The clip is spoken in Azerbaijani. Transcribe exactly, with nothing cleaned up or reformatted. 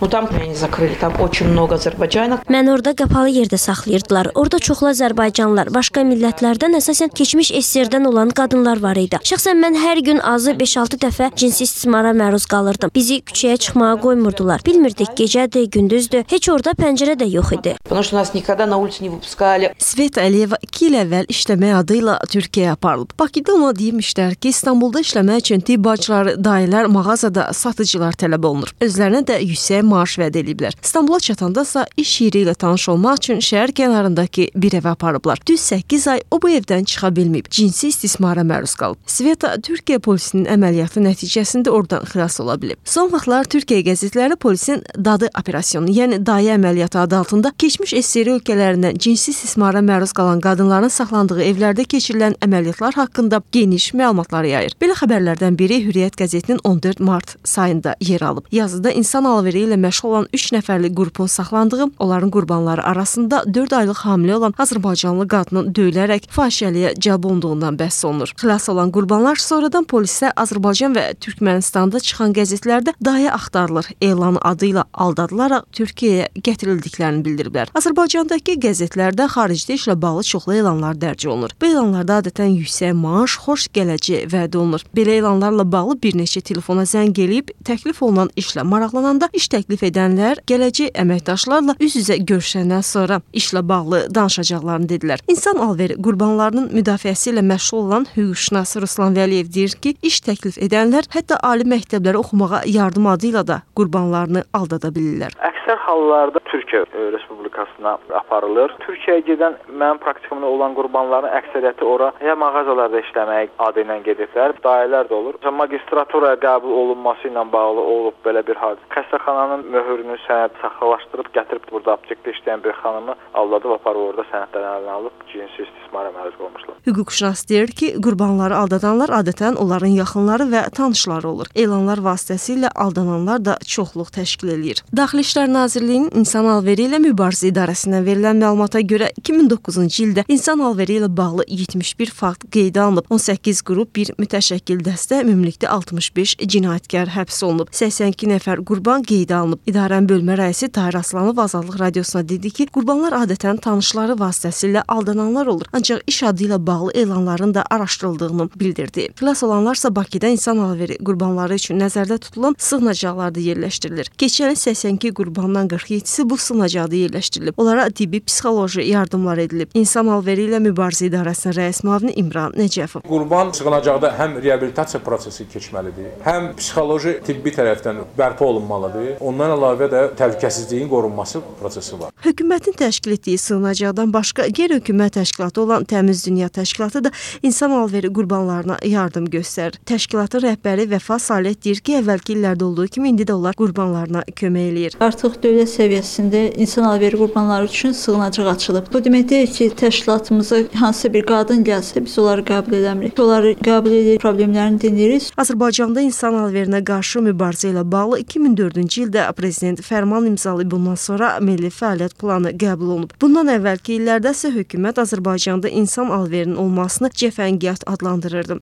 Ну там меня не закрыли, там очень много азербайджанцев. Məni orada qapalı yerdə saxlayırdılar. Orada çoxlu azərbaycanlılar, başqa millətlərdən, əsasən keçmiş S S R-dən olan qadınlar var idi. Şəxsən mən hər gün azı beş altı dəfə cinsi istismara məruz qalırdım. Bizi küçəyə çıxmağa qoymurdular. Bilmirdik gecədir, gündüzdür. Heç orada pəncərə də yox idi. Потому что нас никогда на улицу не выпускали. Sveta Əliyeva iki il əvvəl işləmək adıyla Türkiyəyə aparılıb. Bakıda ona demişlər ki, İstanbulda işləmək üçün tibb bacıları, dayılar, mağazada satıcılar tələb olunur. Özlərinə də yüksək maaş vəd ediblər. İstanbula çatandasa iş yeri ilə tanış olmaq üçün şəhər kənarındakı bir evə aparıblar. Düz səkkiz ay o bu evdən çıxa bilməyib. Cinsi istismara məruz qalıb. Sveta Türkiyə polisinin əməliyyatı nəticəsində oradan xilas ola bilib. Son vaxtlar Türkiyə qəzetləri polisin dadı operasyonu, yəni dayı əməliyyatı adı altında keçmiş S S R ölkələrindən cinsi istismara məruz qalan qadınların saxlandığı evlərdə keçirilən əməliyyatlar haqqında geniş məlumatlar yayır. Belə xəbərlərdən biri Hürriyyət qəzetinin on dörd mart sayında yer alıb. Yazıda insan alveri ilə məşğul olan üç nəfərli qrupun saxlandığı, onların qurbanları arasında dörd aylıq hamilə olan azərbaycanlı qadının döyülərək fahişəliyə cəlb olunduğundan bəhs olunur. Xilas olan qurbanlar sonradan polisə Azərbaycan və Türkmənistanda çıxan qəzetlərdə dayı axtarılır elanı adı ilə aldadılaraq Türkiyəyə gətirildiklərini bildiriblər. Azərbaycandakı qəzetlərdə xaricdə işlə bağlı çoxlu elanlar dərc olunur. Bu elanlarda adətən yüksək maaş, xoş gələcək vəd olunur. Belə elanlarla bağlı bir neçə telefona zəng eləyib təklif olunan işlə maraqlananda iş təklif edənlər gələcək əməkdaşlarla üz-üzə görüşəndən sonra işlə bağlı danışacaqlarını dedilər. İnsan alveri qurbanlarının müdafiəsi ilə məşğul olan hüquqşünas Ruslan Vəliyev deyir ki, iş təklif edənlər hətta ali məktəblərə oxumağa yardım adı ilə də qurbanlarını aldada bilirlər. Əksər hallarda Türkiyə Respublikasına aparılır. Türkiyəyə gedən mənim praktikumda olan qurbanların əksəriyyəti ora ya mağazalarda işləmək adı ilə gediblər, dayılar da olur. Magistraturaya qəbul olunması ilə bağlı olub belə bir hadisə. Xəstəxananın möhürünü sənəd saxtalaşdırıb gətirib burada aptekdə işləyən bir xanımı aldadıb aparıb orada sənədlərini əlinə alıb cinsi istismara məruz qalmışlar. Hüquqşünas deyir ki, qurbanları aldadanlar adətən onların yaxınları və tanışları olur. Elanlar vasitəsilə aldananlar da çoxluq təşkil eləyir. Daxili İşlər Nazirliyinin İnsan alveri ilə Mübarizə İdarəsindən verilən məlumata görə iki min doqquzuncu ildə insan alveri ilə bağlı yetmiş bir fakt qeydə alınıb. on səkkiz qrup, bir mütəşəkkil dəstə, ümumilikdə altmış beş cinayətkar həbs olunub. səksən iki nəfər qurban qeydə alınıb. İdarənin bölmə rəisi Tahir Aslanov Azadlıq Radiosuna dedi ki, qurbanlar adətən tanışları vasitəsilə aldananlar olur. Ancaq iş adı ilə bağlı elanların da araşdırıldığını bildirdi. Xilas olanlarsa Bakıda insan alveri qurbanları üçün nəzərdə tutulan sığınacaqlarda yerləşdirilir. Keçən il səksən iki qurbandan qırx yeddisi bu sığınacaqda yerləşdirilib. Onlara tibbi, psixoloji yardımlar edilib. İnsan alveri ilə Mübarizə İdarəsinin rəis müavini İmran Nəcəfov. Qurban sığınacaqda həm reabilitasiya prosesi keçməlidir, həm psixoloji, tibbi tərəfdən bərpa olunmalıdır. Ondan əlavə də təhlükəsizliyin qorunması prosesi var. Hökumətin təşkil etdiyi sığınacaqdan başqa qeyri-hökumət təşkilatı olan Təmiz Dünya Təşkilatı da insan alveri qurbanlarına yardım göstərir. Təşkilatın rəhbəri Vəfa Saleh deyir ki, əvvəlki illərdə olduğu kimi indi də onlar qurbanlarına kömək eləyir. Artıq dövlət səviyyəsində insan alveri qurbanları üçün sığınacaq açılıb. Bu demək deyil ki, təşkilatımıza hansısa bir qadın gəlsə, biz onları qəbul edəmirik. Onları qəbul edib problemlərini dinləyirik. Azərbaycanda insan alverinə qarşı mübarizə ilə bağlı iki min dördüncü ildə prezident fərman imzalayıb, bundan sonra milli fəaliyyət planı qəbul olunub. Bundan əvvəlki illərdə isə hökumət Azərbaycanda insan alverinin olmasını cəfəngiyat adlandırırdı.